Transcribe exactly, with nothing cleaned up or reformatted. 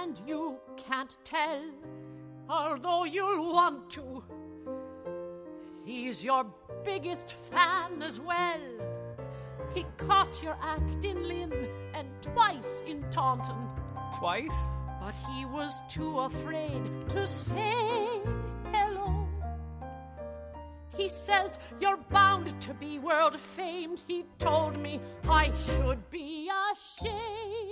and you can't tell, although you'll want to. He's your biggest fan as well. He caught your act in Lynn and twice in Taunton. Twice? But he was too afraid to say hello. He says you're bound to be world famed. He told me I should be ashamed.